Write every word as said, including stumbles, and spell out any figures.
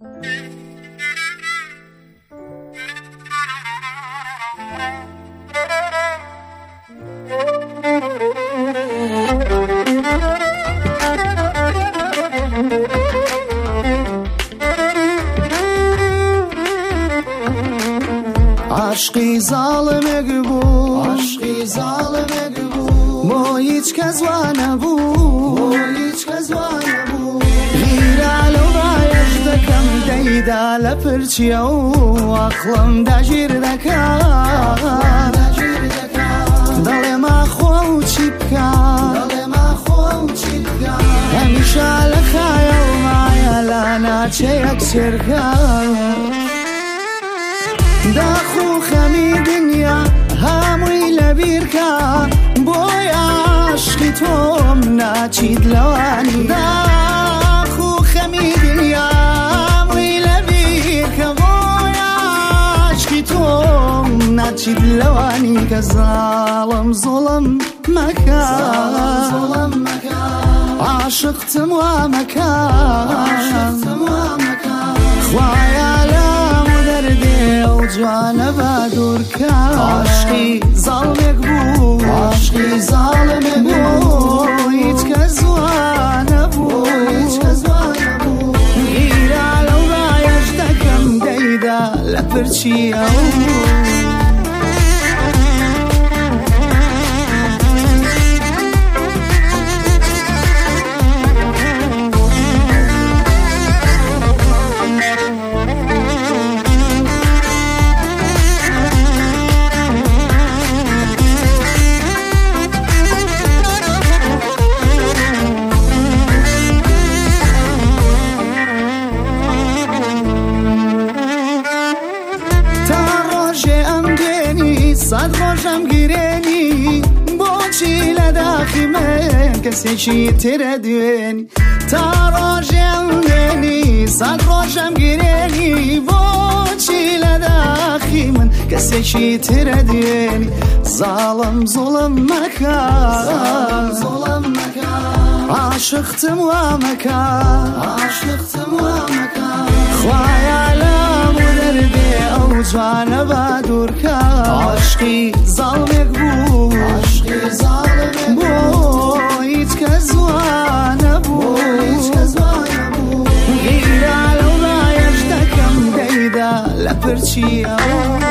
عشقی ظالمێک بوو عشقی ظالمێک بوو بۆ هیچ کەس وا نەبوو بۆ هیچ کەس وا نەبوو غیرە لەو ڕایەش دەکەم دەیدا لە پرچیە و عەقڵم داگیر دەکات دەڵێ ماخۆ و چی بکات دەڵێ ماخۆ و چی بکات هەمیشە لە خایەڵمایە لا ناچێ یەکسێرکات داخو خەمی دنیا هەمووی لەبیرکە بۆی عاشقی تۆم ناچیت لەوانی داخو خەمی دنیا هەمووی لەبیرکە بۆی عاشقی تۆم ناچیت لەوانی کە زاڵم زۆڵم مەکە عاشقتم وا مەکە خوایە لەم دەردێ ئەو جوانە با دوورکە عاشقی زاڵمێک بوو عاشقی زاڵمێک بوو هیچ کەس وا نەبوو هیچ کەس وا نەبوو گیرە لەو ڕایەش دەکەم دەیدا لە پرچیە سەد ڕۆژەم گیرێنی بۆچی لە داخی من کەسێکی ترە دوێنی تا ڕۆژێم دێنی سەد ڕۆژەم گیرێنی بۆچی لە داخی من کەسێکی ترە دوێنی زاڵم زۆڵم مەکە عاشقتم وا مەکە عاشقتم وا مەکە خوایە لەم دەردێ ئەو جوانە با دوورکە عاشقی زاڵمێک بوو عاشقی زاڵمێک بوو هیچ کەس وا نەبوو هیچ کەس وا نەبوو غیرە لەو ڕایەش دەکەم دەیدا لە پرچیە